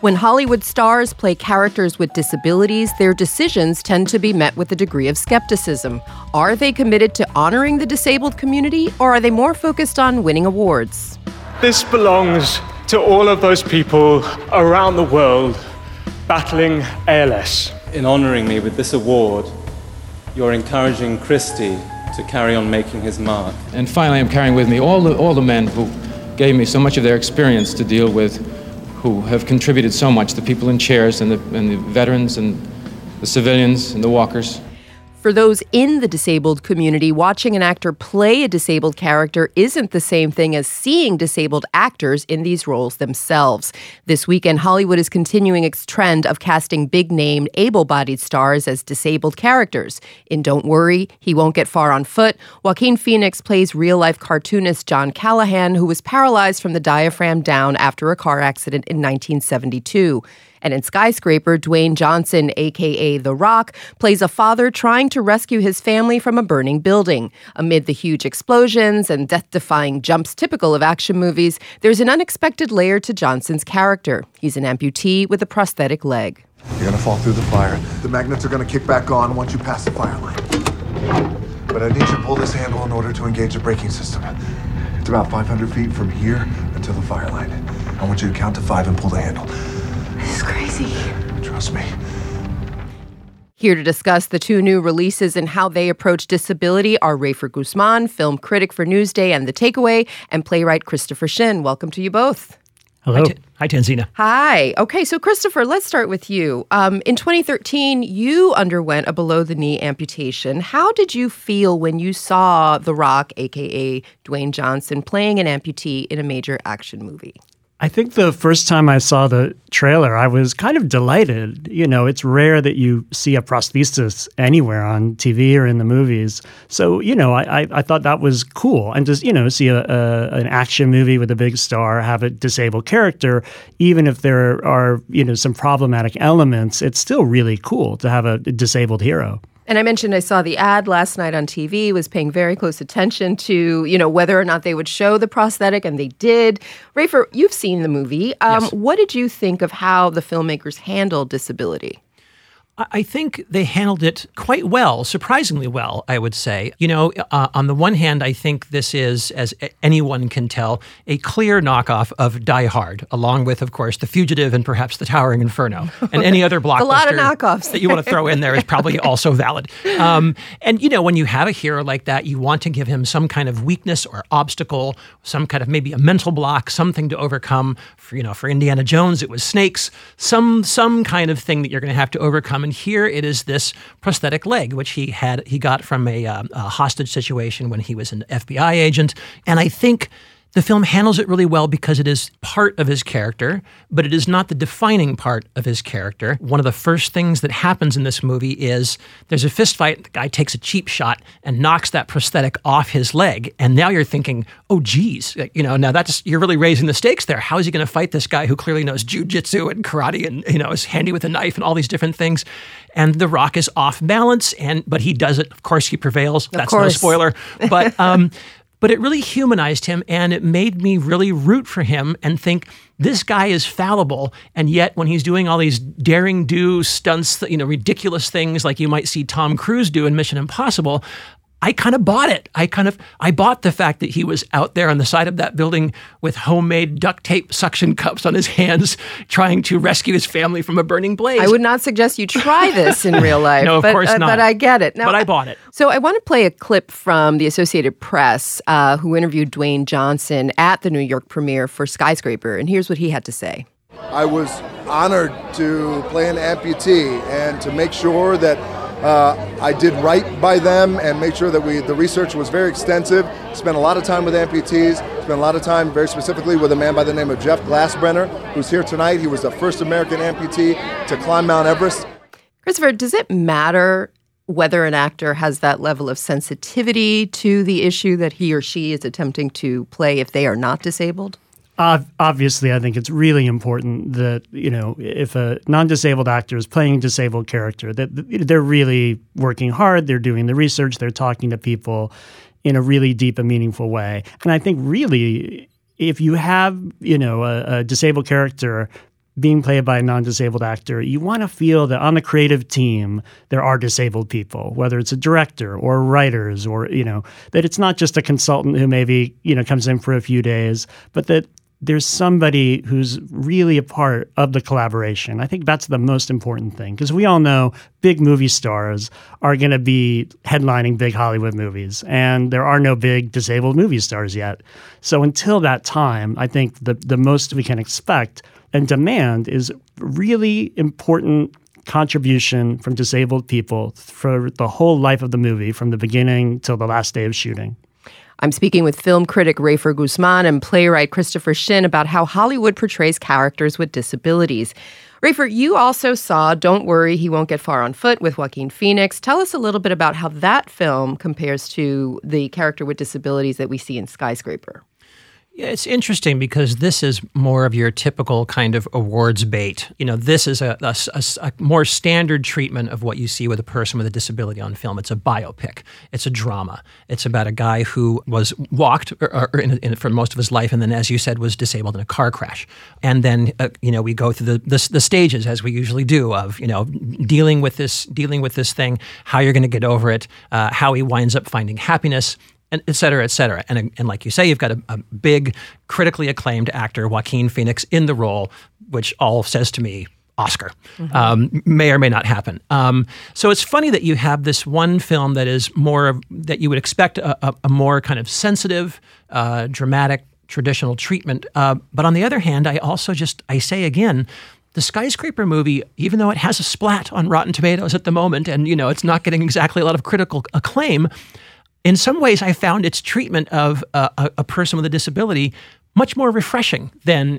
When Hollywood stars play characters with disabilities, their decisions tend to be met with a degree of skepticism. Are they committed to honoring the disabled community, or are they more focused on winning awards? This belongs to all of those people around the world battling ALS. In honoring me with this award, you're encouraging Christy to carry on making his mark. And finally, I'm carrying with me all the men who gave me so much of their experience to deal with, who have contributed so much, the people in chairs and the veterans and the civilians and the walkers. For those in the disabled community, watching an actor play a disabled character isn't the same thing as seeing disabled actors in these roles themselves. This weekend, Hollywood is continuing its trend of casting big-name, able-bodied stars as disabled characters. In Don't Worry, He Won't Get Far on Foot, Joaquin Phoenix plays real-life cartoonist John Callahan, who was paralyzed from the diaphragm down after a car accident in 1972. And in Skyscraper, Dwayne Johnson, a.k.a. The Rock, plays a father trying to rescue his family from a burning building. Amid the huge explosions and death-defying jumps typical of action movies, there's an unexpected layer to Johnson's character. He's an amputee with a prosthetic leg. You're gonna fall through the fire. The magnets are gonna kick back on once you pass the fire line. But I need you to pull this handle in order to engage the braking system. It's about 500 feet from here until the fire line. I want you to count to 5 and pull the handle. This is crazy. Trust me. Here to discuss the two new releases and how they approach disability are Rafer Guzman, film critic for Newsday and The Takeaway, and playwright Christopher Shin. Welcome to you both. Hello. Hi, Tanzina. Hi. Okay, so Christopher, let's start with you. In 2013, you underwent a below-the-knee amputation. How did you feel when you saw The Rock, a.k.a. Dwayne Johnson, playing an amputee in a major action movie? I think the first time I saw the trailer, I was kind of delighted. You know, it's rare that you see a prosthesis anywhere on TV or in the movies. So, you know, I thought that was cool. And just, you know, see an action movie with a big star have a disabled character, even if there are, you know, some problematic elements, it's still really cool to have a disabled hero. And I mentioned I saw the ad last night on TV, was paying very close attention to, you know, whether or not they would show the prosthetic, and they did. Rafer, you've seen the movie. Yes. What did you think of how the filmmakers handled disability? I think they handled it quite well, surprisingly well, I would say. You know, on the one hand, I think this is, as anyone can tell, a clear knockoff of Die Hard, along with, of course, The Fugitive and perhaps The Towering Inferno. And any other blockbuster a lot of knockoffs that you want to throw in there is probably also valid. And, you know, when you have a hero like that, you want to give him some kind of weakness or obstacle, some kind of maybe a mental block, something to overcome. For Indiana Jones, it was snakes, some kind of thing that you're going to have to overcome. And here it is this prosthetic leg, which he got from a hostage situation when he was an FBI agent. And I think the film handles it really well because it is part of his character, but it is not the defining part of his character. One of the first things that happens in this movie is there's a fist fight. The guy takes a cheap shot and knocks that prosthetic off his leg. And now you're thinking, oh, geez, you know, now you're really raising the stakes there. How is he going to fight this guy who clearly knows jujitsu and karate and, you know, is handy with a knife and all these different things? And The Rock is off balance, but he does it. Of course, he prevails. That's no spoiler. But it really humanized him, and it made me really root for him and think, this guy is fallible, and yet when he's doing all these daring do stunts, you know, ridiculous things like you might see Tom Cruise do in Mission Impossible, I kind of bought it. I bought the fact that he was out there on the side of that building with homemade duct tape suction cups on his hands trying to rescue his family from a burning blaze. I would not suggest you try this in real life. No, of course not. But I get it. Now, but I bought it. So I want to play a clip from the Associated Press, who interviewed Dwayne Johnson at the New York premiere for Skyscraper. And here's what he had to say. I was honored to play an amputee and to make sure that I did right by them and make sure that the research was very extensive. Spent a lot of time with amputees, spent a lot of time very specifically with a man by the name of Jeff Glassbrenner, who's here tonight. He was the first American amputee to climb Mount Everest. Christopher, does it matter whether an actor has that level of sensitivity to the issue that he or she is attempting to play if they are not disabled? Obviously, I think it's really important that, you know, if a non-disabled actor is playing a disabled character, that they're really working hard, they're doing the research, they're talking to people in a really deep and meaningful way. And I think really, if you have, you know, a disabled character being played by a non-disabled actor, you want to feel that on the creative team, there are disabled people, whether it's a director or writers or, that it's not just a consultant who maybe, comes in for a few days, but that there's somebody who's really a part of the collaboration. I think that's the most important thing, because we all know big movie stars are going to be headlining big Hollywood movies, and there are no big disabled movie stars yet. So until that time, I think the most we can expect and demand is really important contribution from disabled people for the whole life of the movie, from the beginning till the last day of shooting. I'm speaking with film critic Rafer Guzman and playwright Christopher Shin about how Hollywood portrays characters with disabilities. Rafer, you also saw Don't Worry, He Won't Get Far on Foot with Joaquin Phoenix. Tell us a little bit about how that film compares to the character with disabilities that we see in Skyscraper. Yeah, it's interesting because this is more of your typical kind of awards bait. This is a more standard treatment of what you see with a person with a disability on film. It's a biopic. It's a drama. It's about a guy who was walked for most of his life, and then, as you said, was disabled in a car crash. And then, we go through the stages, as we usually do, of dealing with this thing, how you're going to get over it, how he winds up finding happiness, and et cetera, et cetera. And like you say, you've got a big, critically acclaimed actor, Joaquin Phoenix, in the role, which all says to me, Oscar. May or may not happen. So it's funny that you have this one film that is more that you would expect a more kind of sensitive, dramatic, traditional treatment. But on the other hand, I say again, the Skyscraper movie, even though it has a splat on Rotten Tomatoes at the moment, and it's not getting exactly a lot of critical acclaim, in some ways, I found its treatment of a person with a disability much more refreshing than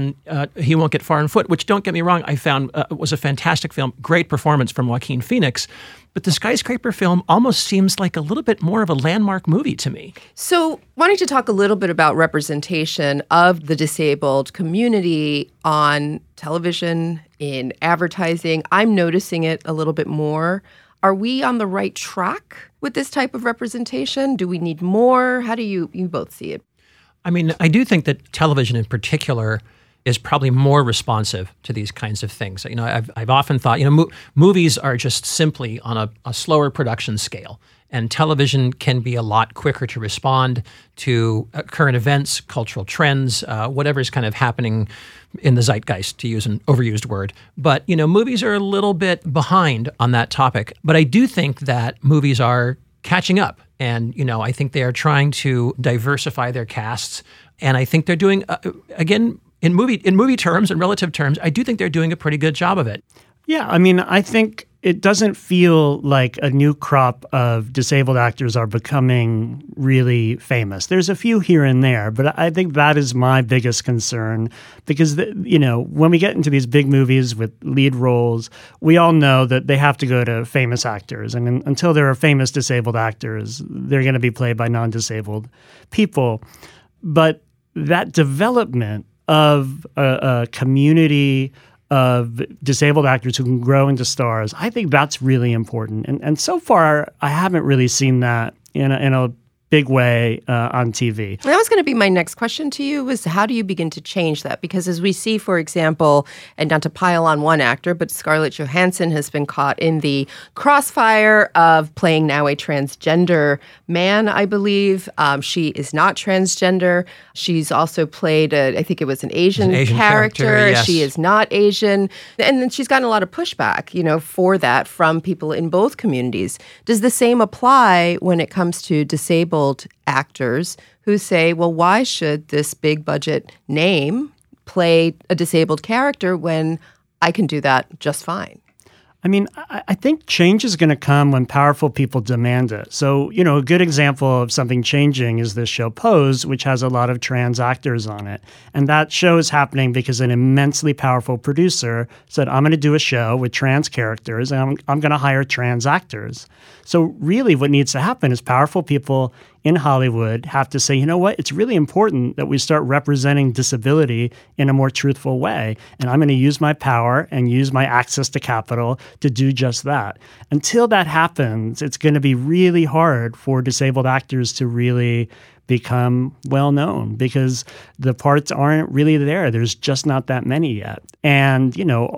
He Won't Get Far on Foot, which, don't get me wrong, I found was a fantastic film, great performance from Joaquin Phoenix. But the Skyscraper film almost seems like a little bit more of a landmark movie to me. So why don't you talk a little bit about representation of the disabled community on television, in advertising? I'm noticing it a little bit more. Are we on the right track with this type of representation? Do we need more? How do you both see it? I mean, I do think that television in particular is probably more responsive to these kinds of things. I've often thought, movies are just simply on a slower production scale. And television can be a lot quicker to respond to current events, cultural trends, whatever's kind of happening in the zeitgeist, to use an overused word. But, movies are a little bit behind on that topic. But I do think that movies are catching up. And, I think they are trying to diversify their casts. And I think they're doing, again, in movie terms and relative terms, I do think they're doing a pretty good job of it. Yeah, I mean, I think it doesn't feel like a new crop of disabled actors are becoming really famous. There's a few here and there, but I think that is my biggest concern because, when we get into these big movies with lead roles, we all know that they have to go to famous actors. And until there are famous disabled actors, they're going to be played by non-disabled people. But that development of a community of disabled actors who can grow into stars, I think that's really important. And so far, I haven't really seen that in a big way on TV. That was going to be my next question to you, was how do you begin to change that? Because as we see, for example, and not to pile on one actor, but Scarlett Johansson has been caught in the crossfire of playing now a transgender man, I believe. She is not transgender. She's also played, I think it was an Asian character. Yes. She is not Asian. And then she's gotten a lot of pushback, for that from people in both communities. Does the same apply when it comes to disabled actors who say, well, why should this big budget name play a disabled character when I can do that just fine? I mean, I think change is going to come when powerful people demand it. So, a good example of something changing is this show Pose, which has a lot of trans actors on it. And that show is happening because an immensely powerful producer said, I'm going to do a show with trans characters and I'm going to hire trans actors. So really what needs to happen is powerful people in Hollywood have to say, you know what, it's really important that we start representing disability in a more truthful way. And I'm going to use my power and use my access to capital to do just that. Until that happens, it's going to be really hard for disabled actors to really become well known because the parts aren't really there. There's just not that many yet. And,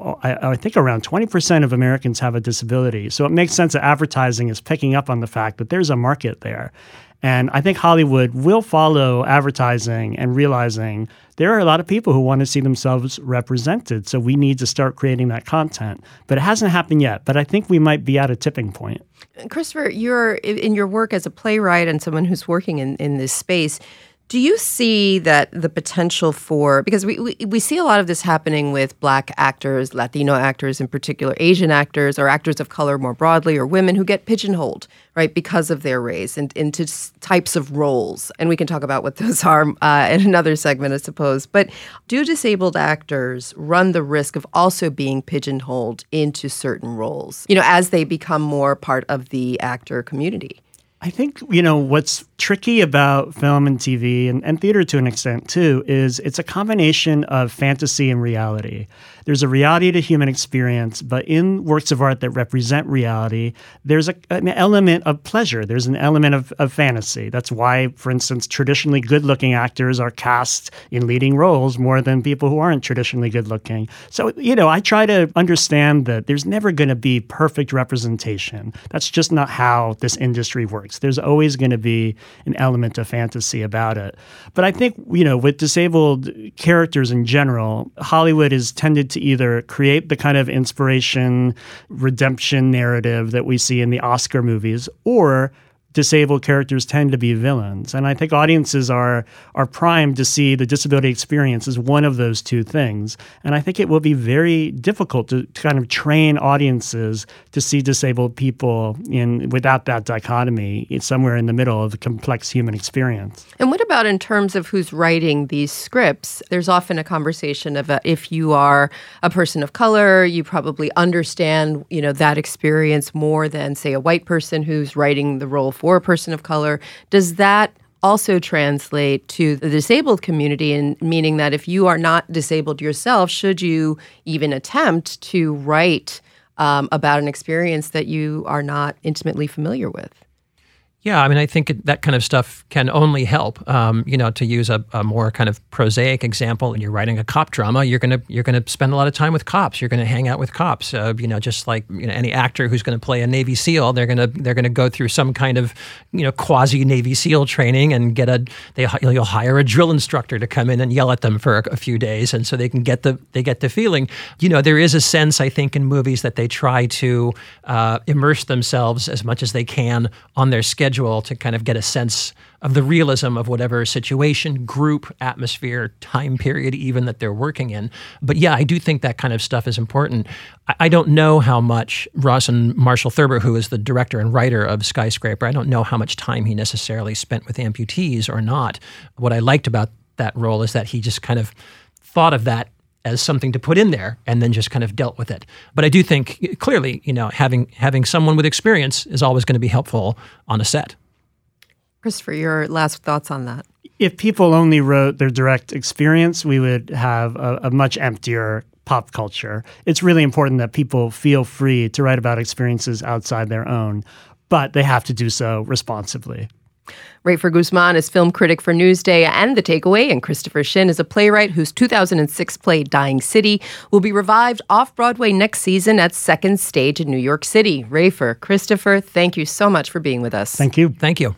I think around 20% of Americans have a disability. So it makes sense that advertising is picking up on the fact that there's a market there. And I think Hollywood will follow advertising and realizing there are a lot of people who want to see themselves represented. So we need to start creating that content. But it hasn't happened yet. But I think we might be at a tipping point. Christopher, you're in your work as a playwright and someone who's working in this space. Do you see that the potential for, because we see a lot of this happening with Black actors, Latino actors in particular, Asian actors, or actors of color more broadly, or women who get pigeonholed, right, because of their race and into types of roles. And we can talk about what those are in another segment, I suppose. But do disabled actors run the risk of also being pigeonholed into certain roles, as they become more part of the actor community? I think, what's tricky about film and TV and theater to an extent too is it's a combination of fantasy and reality. There's a reality to human experience, but in works of art that represent reality, there's an element of pleasure. There's an element of fantasy. That's why, for instance, traditionally good-looking actors are cast in leading roles more than people who aren't traditionally good-looking. So, I try to understand that there's never going to be perfect representation. That's just not how this industry works. There's always going to be an element of fantasy about it. But I think, with disabled characters in general, Hollywood has tended to either create the kind of inspiration, redemption narrative that we see in the Oscar movies, or disabled characters tend to be villains. And I think audiences are primed to see the disability experience as one of those two things. And I think it will be very difficult to kind of train audiences to see disabled people without that dichotomy. It's somewhere in the middle of the complex human experience. And what about in terms of who's writing these scripts? There's often a conversation of if you are a person of color, you probably understand, that experience more than, say, a white person who's writing the role for a person of color. Does that also translate to the disabled community, and meaning that if you are not disabled yourself, should you even attempt to write about an experience that you are not intimately familiar with? Yeah, I think that kind of stuff can only help. To use a more kind of prosaic example, when you're writing a cop drama, you're gonna spend a lot of time with cops. You're gonna hang out with cops. Just like any actor who's going to play a Navy SEAL, they're gonna go through some kind of quasi Navy SEAL training and you'll hire a drill instructor to come in and yell at them for a few days, and so they get the feeling. There is a sense, I think, in movies that they try to immerse themselves as much as they can on their schedule to kind of get a sense of the realism of whatever situation, group, atmosphere, time period even that they're working in. But yeah, I do think that kind of stuff is important. I don't know how much Ross and Marshall Thurber, who is the director and writer of Skyscraper, I don't know how much time he necessarily spent with amputees or not. What I liked about that role is that he just kind of thought of that as something to put in there and then just kind of dealt with it. But I do think clearly, having someone with experience is always going to be helpful on a set. Christopher, your last thoughts on that? If people only wrote their direct experience, we would have a much emptier pop culture. It's really important that people feel free to write about experiences outside their own, but they have to do so responsibly. Rafer Guzman is film critic for Newsday and The Takeaway, and Christopher Shin is a playwright whose 2006 play Dying City will be revived off-Broadway next season at Second Stage in New York City. Rafer, Christopher, thank you so much for being with us. Thank you. Thank you.